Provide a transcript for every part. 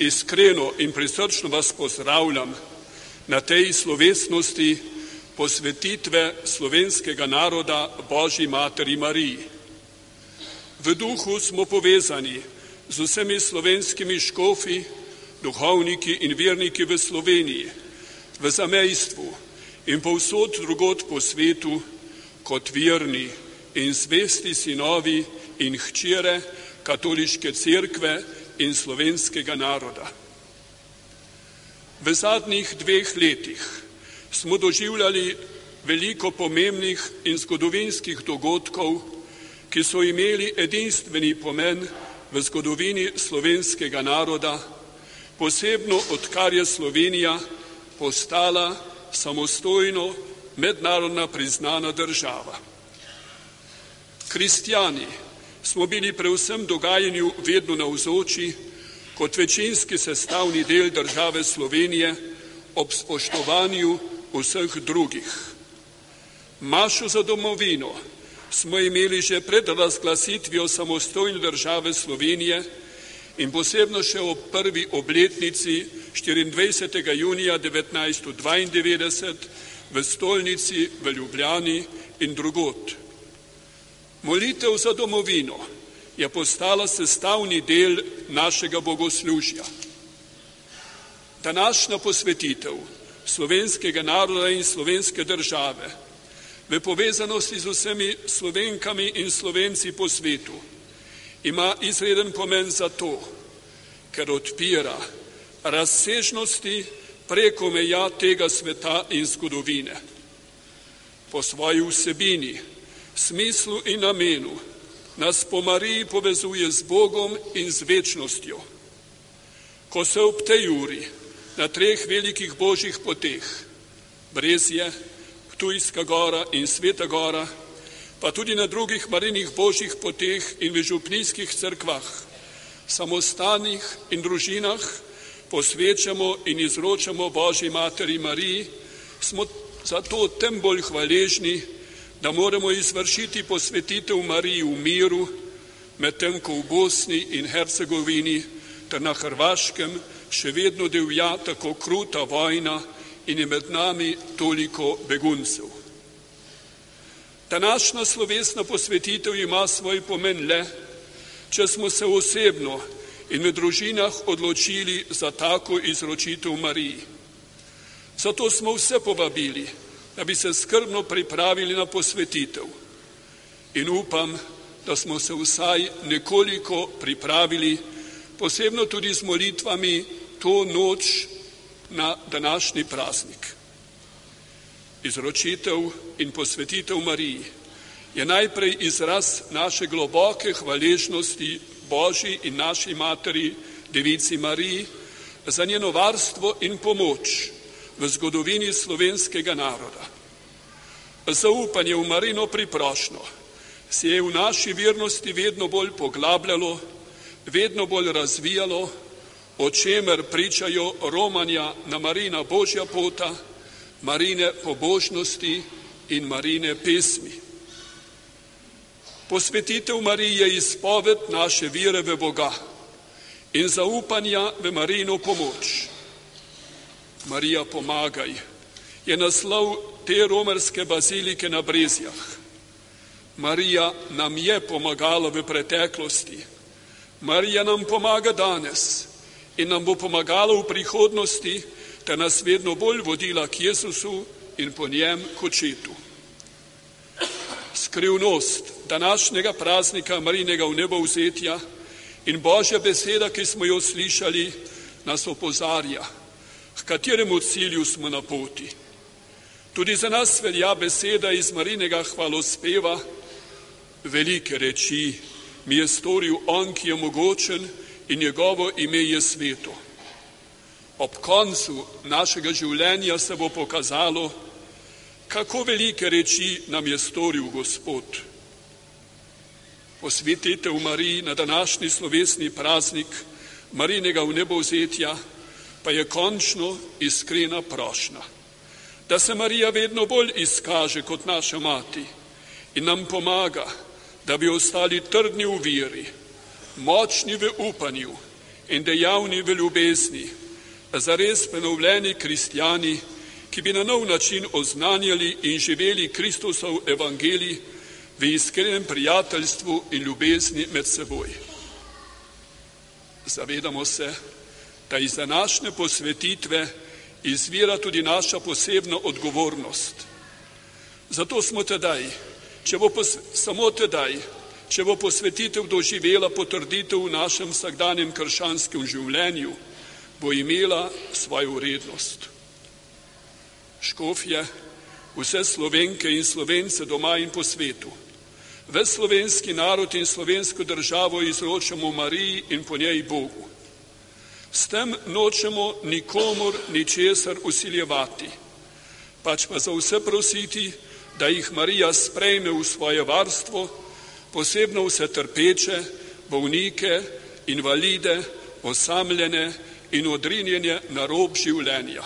Iskreno in prisrčno vas pozdravljam na tej slovesnosti posvetitve slovenskega naroda Božji Materi Mariji. V duhu smo povezani z vsemi slovenskimi škofi, duhovniki in verniki v Sloveniji, v zamejstvu in povsod drugod po svetu kot verni in zvesti sinovi in hčere katoliške cerkve in slovenskega naroda. V zadnjih 2 letih smo doživljali veliko pomembnih in zgodovinskih dogodkov, ki so imeli edinstveni pomen v zgodovini slovenskega naroda, posebno odkar je Slovenija postala samostojno mednarodna priznana država. Kristjani smo bili pri vsem dogajanju vedno navzoči kot večinski sestavni del države Slovenije ob spoštovanju vseh drugih. Mašo za domovino smo imeli že pred razglasitvijo samostojne države Slovenije in posebno še ob prvi obletnici 24. junija 1992 v stolnici v Ljubljani in drugod. Molitev za domovino je postala sestavni del našega bogoslužja. Današnja posvetitev slovenskega naroda in slovenske države v povezanosti z vsemi Slovenkami in Slovenci po svetu ima izreden pomen zato, ker odpira razsežnosti preko meja tega sveta in zgodovine. Po svoji vsebini, smislu in namenu nas po Mariji povezuje z Bogom in z večnostjo. Ko se ob tej uri na 3 velikih božjih poteh, Brezje, Ptujska gora in Sveta gora, pa tudi na drugih marijinih božjih poteh in v župnijskih cerkvah, samostanih in družinah posvečamo in izročamo Božji Materi Mariji, smo zato tem bolj hvaležni, da moramo izvršiti posvetitev Mariji v miru, medtem ko v Bosni in Hercegovini ter na Hrvaškem še vedno divja tako kruta vojna in je med nami toliko beguncev. Današnja slovesna posvetitev ima svoj pomen le, če smo se osebno in v družinah odločili za tako izročitev Mariji. Zato smo vse povabili, da bi se skrbno pripravili na posvetitev. In upam, da smo se vsaj nekoliko pripravili, posebno tudi z molitvami to noč na današnji praznik. Izročitev in posvetitev Mariji je najprej izraz naše globoke hvaležnosti Božji in naši materi, Devici Mariji, za njeno varstvo in pomoč v zgodovini slovenskega naroda. Zaupanje v Marijino priprošnjo se je v naši vernosti vedno bolj poglabljalo, vedno bolj razvijalo, o čemer pričajo romanja na Marijina božja pota, Marijine pobožnosti in Marijine pesmi. Posvetitev Mariji je izpoved naše vere v Boga in zaupanja v Marijino pomoč. Marija, pomagaj, je naslov te romarske bazilike na Brezjah. Marija nam je pomagala v preteklosti. Marija nam pomaga danes in nam bo pomagala v prihodnosti, ter nas vedno bolj vodila k Jezusu in po njem k očetu. Skrivnost današnjega praznika Marijinega vnebovzetja in Božja beseda, ki smo jo slišali, nas opozarja, k kateremu cilju smo na poti. Tudi za nas velja beseda iz Marijinega hvalospeva: velike reči mi je storil on, ki je mogočen, in njegovo ime je sveto. Ob koncu našega življenja se bo pokazalo, kako velike reči nam je storil Gospod. Posvetitev Mariji na današnji slovesni praznik Marijinega vnebovzetja pa je končno iskrena prošnja, da se Marija vedno bolj izkaže kot naša mati in nam pomaga, da bi ostali trdni v veri, močni v upanju in dejavni v ljubezni, zares prenovljeni kristjani, ki bi na nov način oznanjali in živeli Kristusov evangelij v iskrenem prijateljstvu in ljubezni med seboj. Zavedamo se, da iz današnje posvetitve izvira tudi naša posebna odgovornost. Zato smo tedaj, če bo posvetitev doživela potrditev v našem vsakdanjem krščanskem življenju, bo imela svojo vrednost. Škofje, vse Slovenke in Slovence doma in po svetu, ves slovenski narod in slovensko državo izročamo Mariji in po njej Bogu. S tem nočemo nikomur ničesar usiljevati, pač pa za vse prositi, da jih Marija sprejme v svoje varstvo, posebno vse trpeče, bolnike, invalide, osamljene in odrinjene na rob življenja.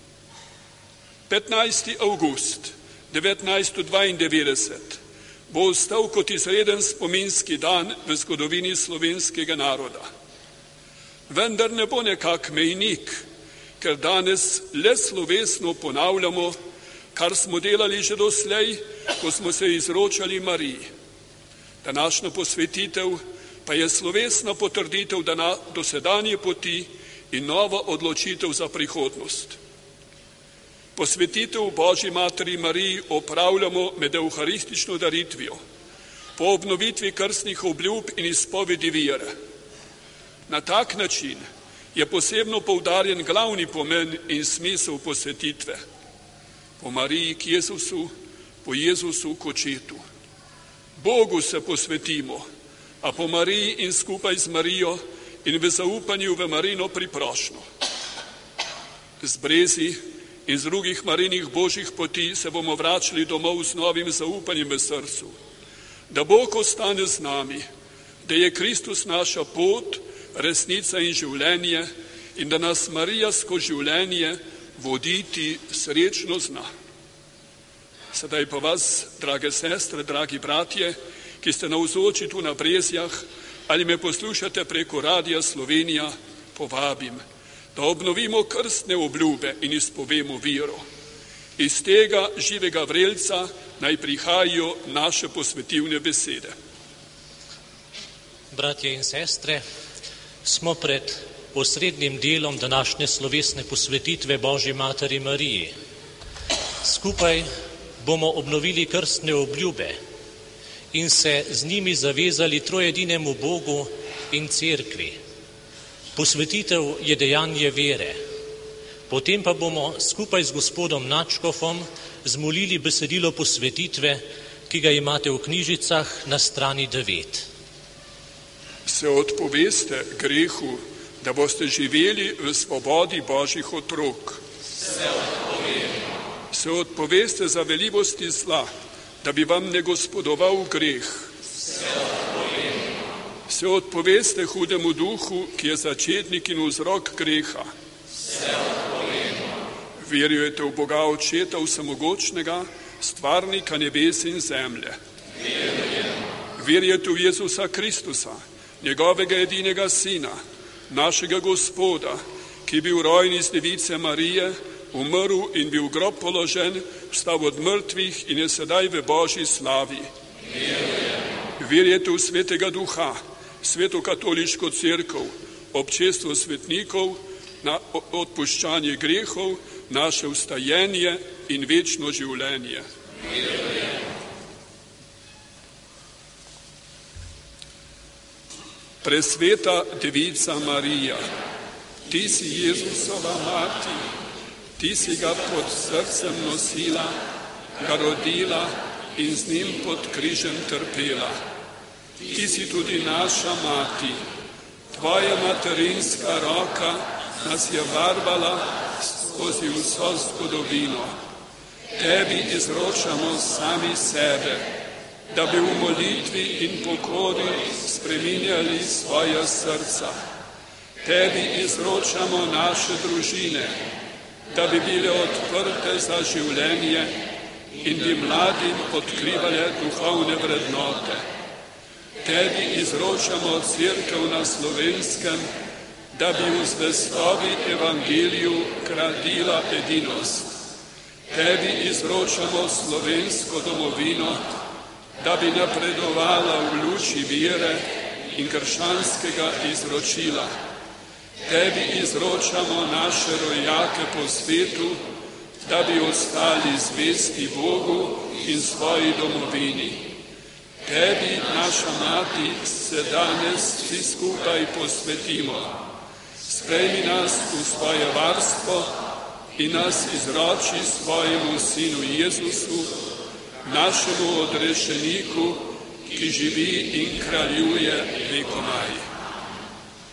15. avgust 1992 bo ostal kot izreden spominski dan v zgodovini slovenskega naroda. Vendar ne bo nekak mejnik, ker danes le slovesno ponavljamo, kar smo delali že doslej, ko smo se izročali Mariji. Današnja posvetitev pa je slovesna potrditev dosedanje poti in nova odločitev za prihodnost. Posvetitev Božji Materi Mariji opravljamo med evharistično daritvijo, po obnovitvi krstnih obljub in izpovedi vere. Na tak način je posebno poudarjen glavni pomen in smisel posvetitve. Po Mariji k Jezusu, po Jezusu k Očetu. Bogu se posvetimo, a po Mariji in skupaj z Marijo in v zaupanju v Marino priprošnjo. Z brezi in z drugih Marinih božjih poti se bomo vračali domov z novim zaupanjem v srcu, da Bog ostane z nami, da je Kristus naša pot, resnica in življenje in da nas Marija skozi življenje voditi srečno zna. Sedaj pa vas, drage sestre, dragi bratje, ki ste navzoči tu na Brezjah ali me poslušate preko Radia Slovenija, povabim, da obnovimo krstne obljube in izpovemo vero. Iz tega živega vrelca naj prihajajo naše posvetilne besede. Bratje in sestre, smo pred osrednjim delom današnje slovesne posvetitve Božji Materi Mariji. Skupaj bomo obnovili krstne obljube in se z njimi zavezali trojedinemu Bogu in Cerkvi. Posvetitev je dejanje vere. Potem pa bomo skupaj z gospodom nadškofom zmolili besedilo posvetitve, ki ga imate v knjižicah na strani 9. Se odpoveste grehu, da boste živeli v svobodi Božjih otrok. Se odpoveste zaveljivosti zla, da bi vam ne gospodoval greh. Se odpoveste hudemu duhu, ki je začetnik in vzrok greha. Verujete v Boga Očeta vsemogočnega, stvarnika nebes in zemlje. Verujete v Jezusa Kristusa, njegovega edinega sina, našega Gospoda, ki je bil rojen iz device Marije, umrl in bil v grob položen, vstal od mrtvih in je sedaj v Božji slavi. Verujete v Svetega Duha, Sveto katoliško cerkev, občestvo svetnikov, na odpuščanje grehov, naše vstajenje in večno življenje. Presveta Devica Marija, ti si Jezusova mati, ti si ga pod srcem nosila, ga rodila in z njim pod križem trpela. Ti si tudi naša mati, tvoja materinska roka nas je varovala skozi vso zgodovino. Tebi izročamo sami sebe, da bi v molitvi in pokori spreminjali svoja srca. Tebi izročamo naše družine, da bi bile odprte za življenje in bi mladim odkrivale duhovne vrednote. Tebi izročamo cerkev na Slovenskem, da bi v zvestobi evangeliju gradila edinost. Tebi izročamo slovensko domovino, da bi napredovala v luči vere in krščanskega izročila. Tebi izročamo naše rojake po svetu, da bi ostali zvesti Bogu in svoji domovini. Tebi, naša mati, se danes vsi skupaj posvetimo. Sprejmi nas v svoje varstvo in nas izroči svojemu Sinu Jezusu, našemu odrešeniku, ki živi in kraljuje vekomaj.